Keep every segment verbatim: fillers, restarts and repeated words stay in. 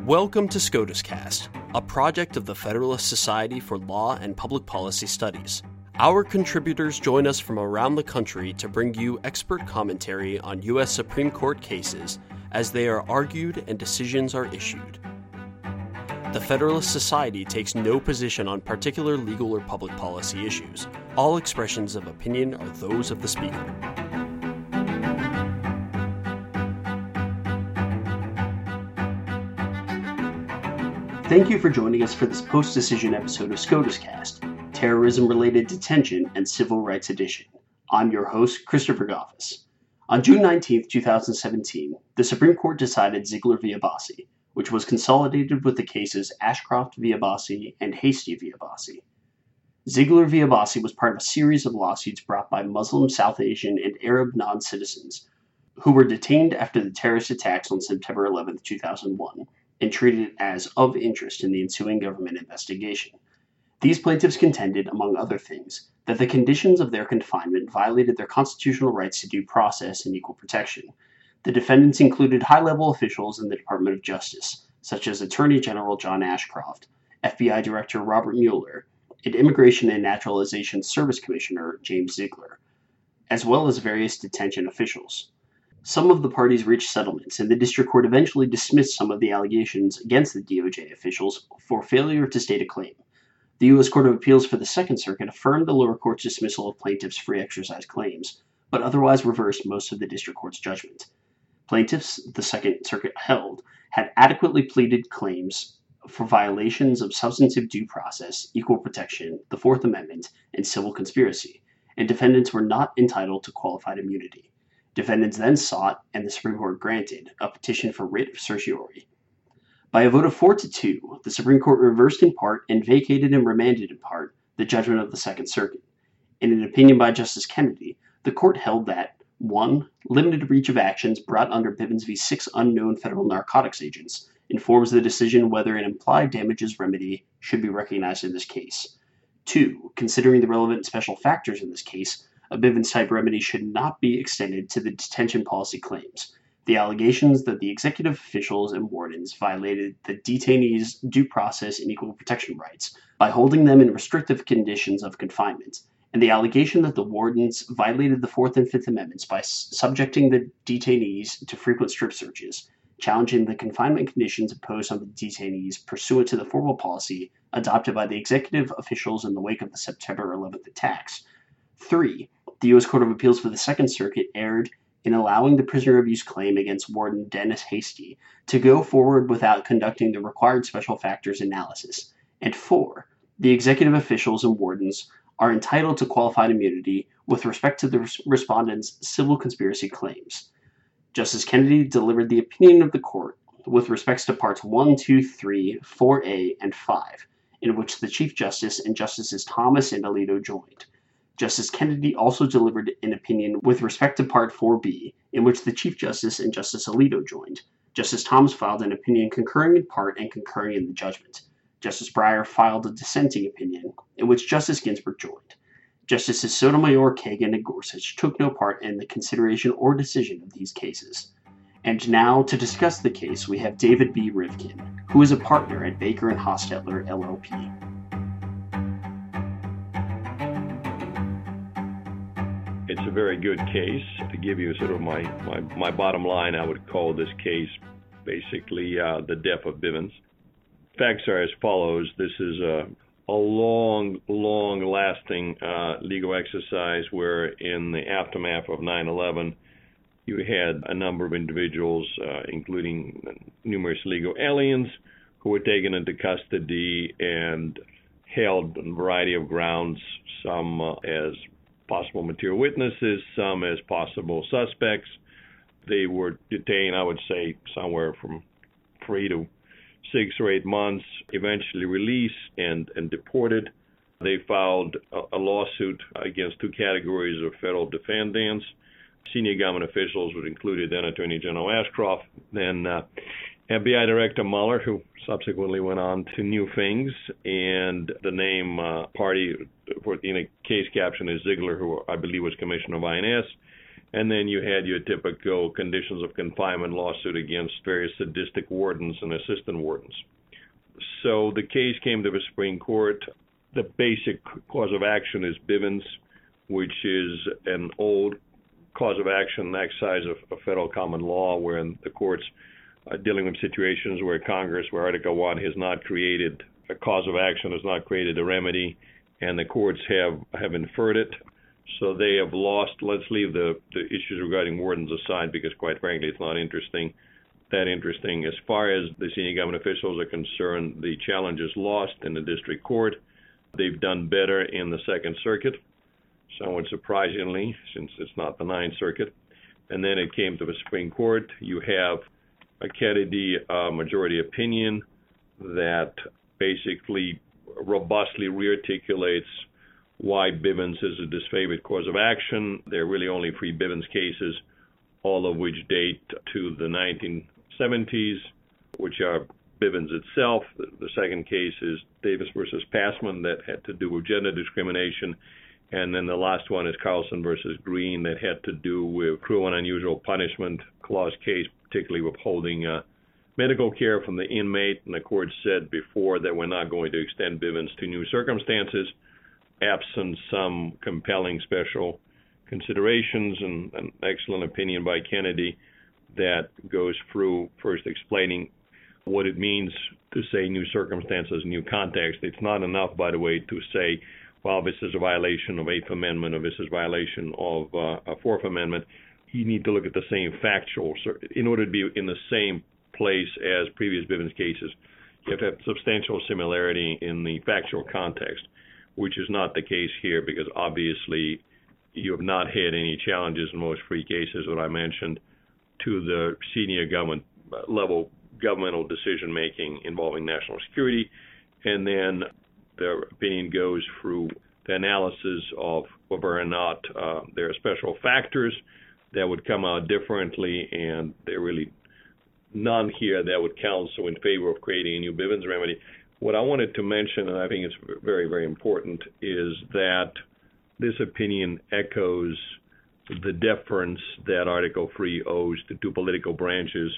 Welcome to SCOTUScast, a project of the Federalist Society for Law and Public Policy Studies. Our contributors join us from around the country to bring you expert commentary on U S Supreme Court cases as they are argued and decisions are issued. The Federalist Society takes no position on particular legal or public policy issues. All expressions of opinion are those of the speaker. Thank you for joining us for this post-decision episode of SCOTUScast, Terrorism-Related Detention and Civil Rights Edition. I'm your host, Christopher Goffis. On June nineteenth, twenty seventeen, the Supreme Court decided Ziegler v. Abbasi, which was consolidated with the cases Ashcroft v. Abbasi and Hastie v. Abbasi. Ziegler v. Abbasi was part of a series of lawsuits brought by Muslim, South Asian, and Arab non-citizens who were detained after the terrorist attacks on September eleventh, two thousand one, and treated as of interest in the ensuing government investigation. These plaintiffs contended, among other things, that the conditions of their confinement violated their constitutional rights to due process and equal protection. The defendants included high-level officials in the Department of Justice, such as Attorney General John Ashcroft, F B I Director Robert Mueller, and Immigration and Naturalization Service Commissioner James Ziegler, as well as various detention officials. Some of the parties reached settlements, and the district court eventually dismissed some of the allegations against the D O J officials for failure to state a claim. The U S Court of Appeals for the Second Circuit affirmed the lower court's dismissal of plaintiffs' free exercise claims, but otherwise reversed most of the district court's judgment. Plaintiffs, the Second Circuit held, had adequately pleaded claims for violations of substantive due process, equal protection, the Fourth Amendment, and civil conspiracy, and defendants were not entitled to qualified immunity. Defendants then sought, and the Supreme Court granted, a petition for writ of certiorari. By a vote of four to two, the Supreme Court reversed in part and vacated and remanded in part the judgment of the Second Circuit. In an opinion by Justice Kennedy, the court held that one. Limited reach of actions brought under Bivens v. six unknown federal narcotics agents informs the decision whether an implied damages remedy should be recognized in this case. two. Considering the relevant special factors in this case, a Bivens-type remedy should not be extended to the detention policy claims. The allegations that the executive officials and wardens violated the detainees' due process and equal protection rights by holding them in restrictive conditions of confinement, and the allegation that the wardens violated the Fourth and Fifth Amendments by subjecting the detainees to frequent strip searches, challenging the confinement conditions imposed on the detainees pursuant to the formal policy adopted by the executive officials in the wake of the September eleventh attacks. three. The U S Court of Appeals for the Second Circuit erred in allowing the prisoner abuse claim against Warden Dennis Hastie to go forward without conducting the required special factors analysis. And four. The executive officials and wardens are entitled to qualified immunity with respect to the respondents' civil conspiracy claims. Justice Kennedy delivered the opinion of the court with respects to parts one, two, three, four A, and five, in which the Chief Justice and Justices Thomas and Alito joined. Justice Kennedy also delivered an opinion with respect to Part four B, in which the Chief Justice and Justice Alito joined. Justice Thomas filed an opinion concurring in part and concurring in the judgment. Justice Breyer filed a dissenting opinion, in which Justice Ginsburg joined. Justices Sotomayor, Kagan, and Gorsuch took no part in the consideration or decision of these cases. And now, to discuss the case, we have David B. Rivkin, who is a partner at Baker and Hostetler, L L P. It's a very good case. To give you sort of my, my, my bottom line, I would call this case basically uh, the death of Bivens. Facts are as follows. This is a, a long, long-lasting uh, legal exercise where in the aftermath of nine eleven, you had a number of individuals, uh, including numerous legal aliens, who were taken into custody and held on a variety of grounds, some uh, as possible material witnesses, some as possible suspects. They were detained, I would say, somewhere from three to six or eight months, eventually released and, and deported. They filed a, a lawsuit against two categories of federal defendants, senior government officials, which included then Attorney General Ashcroft, then uh, F B I Director Mueller, who subsequently went on to new things, and the name uh, party for, in a case caption is Ziegler, who I believe was Commissioner of I N S, And then you had your typical conditions of confinement lawsuit against various sadistic wardens and assistant wardens. So the case came to the Supreme Court. The basic cause of action is Bivens, which is an old cause of action exercise of, of federal common law, where the courts are dealing with situations where Congress, where Article One has not created a cause of action, has not created a remedy, and the courts have, have inferred it. So they have lost. Let's leave the, the issues regarding wardens aside, because quite frankly, it's not interesting, that interesting. As far as the senior government officials are concerned, the challenge is lost in the district court. They've done better in the Second Circuit, somewhat surprisingly, since it's not the Ninth Circuit. And then it came to the Supreme Court. You have a Kennedy uh, majority opinion that basically robustly rearticulates why Bivens is a disfavored cause of action. There are really only three Bivens cases, all of which date to the nineteen seventies, which are Bivens itself. The, the second case is Davis versus Passman, that had to do with gender discrimination. And then the last one is Carlson versus Green, that had to do with cruel and unusual punishment clause case, particularly withholding uh, medical care from the inmate. And the court said before that we're not going to extend Bivens to new circumstances, absent some compelling special considerations. And an excellent opinion by Kennedy that goes through first explaining what it means to say new circumstances, new context. It's not enough, by the way, to say, well, this is a violation of Eighth Amendment or this is a violation of uh, a Fourth Amendment. You need to look at the same factual. In order to be in the same place as previous Bivens cases, you have to have substantial similarity in the factual context, which is not the case here, because obviously you have not had any challenges in most three cases that I mentioned to the senior government level governmental decision-making involving national security. And then the opinion goes through the analysis of whether or not uh, there are special factors that would come out differently, and there are really none here that would counsel in favor of creating a new Bivens remedy. What I wanted to mention, and I think it's very, very important, is that this opinion echoes the deference that Article three owes to two political branches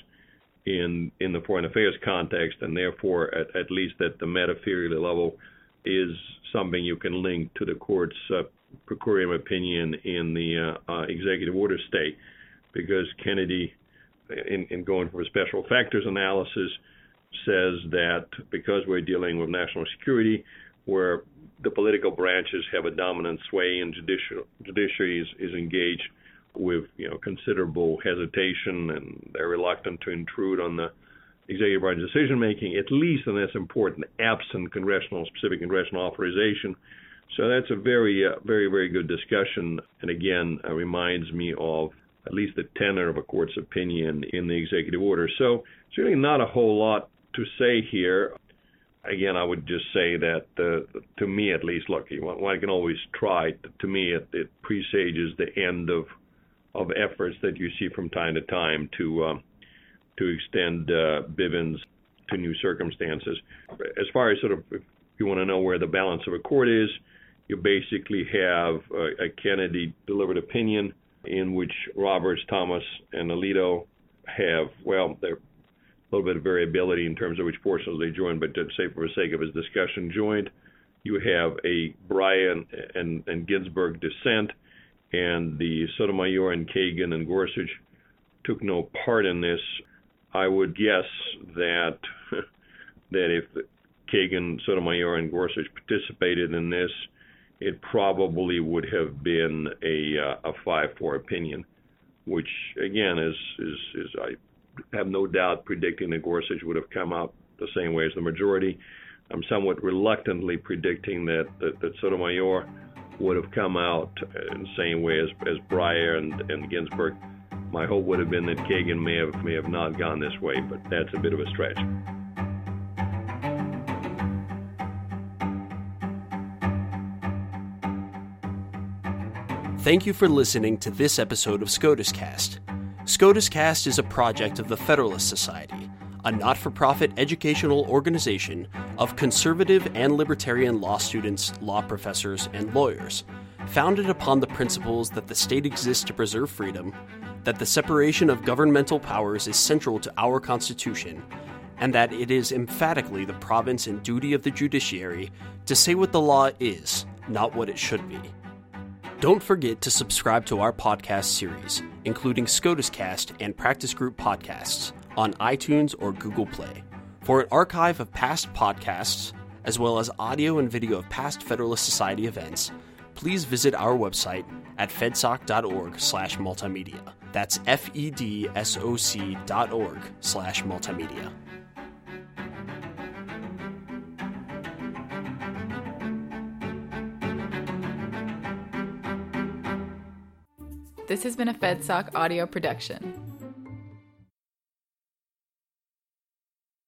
in in the foreign affairs context, and therefore, at, at least at the meta-theory level, is something you can link to the court's uh, per curiam opinion in the uh, uh, executive order stay, because Kennedy, in, in going for a special factors analysis, says that because we're dealing with national security, where the political branches have a dominant sway and judicial, judiciary is, is engaged with you know considerable hesitation, and they're reluctant to intrude on the executive branch decision making, at least, and that's important, absent congressional specific congressional authorization. So that's a very, uh, very, very good discussion, and again, uh, reminds me of at least the tenor of a court's opinion in the executive order. So it's really not a whole lot to say here. Again, I would just say that, uh, to me at least, look, one can always try. To me, it, it presages the end of of efforts that you see from time to time to um, to extend uh, Bivens to new circumstances. As far as sort of, if you want to know where the balance of a court is, you basically have a, a Kennedy delivered opinion in which Roberts, Thomas, and Alito have, well, there's a little bit of variability in terms of which portions they joined, but to say for the sake of his discussion, joined. You have a Breyer and, and Ginsburg dissent, and the Sotomayor and Kagan and Gorsuch took no part in this. I would guess that that if Kagan, Sotomayor, and Gorsuch participated in this, it probably would have been a uh, a five four opinion, which again is, is is I have no doubt predicting that Gorsuch would have come out the same way as the majority. I'm somewhat reluctantly predicting that that, that Sotomayor would have come out in the same way as, as Breyer and, and Ginsburg. My hope would have been that Kagan may have may have not gone this way, but that's a bit of a stretch. Thank you for listening to this episode of SCOTUS Cast. SCOTUS Cast is a project of the Federalist Society, a not-for-profit educational organization of conservative and libertarian law students, law professors, and lawyers. founded upon the principles that the state exists to preserve freedom, that the separation of governmental powers is central to our Constitution, and that it is emphatically the province and duty of the judiciary to say what the law is, not what it should be. Don't forget to subscribe to our podcast series, including SCOTUScast and Practice Group podcasts, on iTunes or Google Play. For an archive of past podcasts, as well as audio and video of past Federalist Society events, please visit our website at fedsoc.org slash multimedia. That's F-E-D-S-O-C dot org slash multimedia. This has been a FedSoc audio production.